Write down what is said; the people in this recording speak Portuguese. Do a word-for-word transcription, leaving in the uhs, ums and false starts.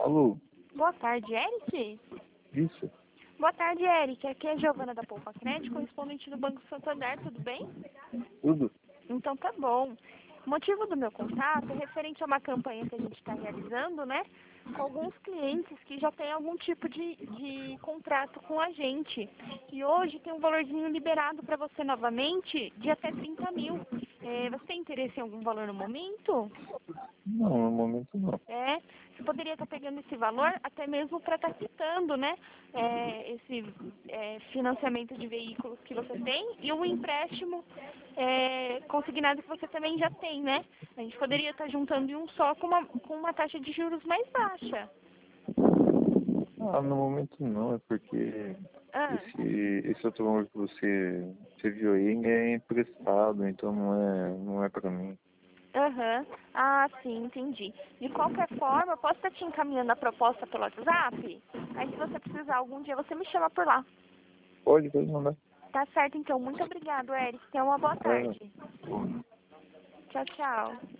Alô? Boa tarde, Eric? Isso? Boa tarde, Eric. Aqui é a Giovana da Poupa Crédito, correspondente do Banco Santander, tudo bem? Tudo? Então tá bom. O motivo do meu contato é referente a uma campanha que a gente está realizando, né? Com alguns clientes que já têm algum tipo de, de contrato com a gente. E hoje tem um valorzinho liberado para você novamente de até trinta mil. É, você tem interesse em algum valor no momento? Não, no momento não. É, você poderia estar pegando esse valor até mesmo para estar quitando, né, é, esse é, financiamento de veículos que você tem e o empréstimo é, consignado que você também já tem, né? A gente poderia estar juntando em um só com uma, com uma taxa de juros mais baixa. Ah, no momento não, é porque Ah, esse, esse outro valor que você, você viu aí é emprestado, então não é, não é pra mim. aham. Ah, sim, entendi. De qualquer forma, eu posso estar te encaminhando a proposta pelo WhatsApp? Aí se você precisar algum dia, você me chama por lá. Pode, pode mandar. Tá certo, então. Muito obrigado, Eric. Tenha uma boa É, tarde. Tchau, tchau.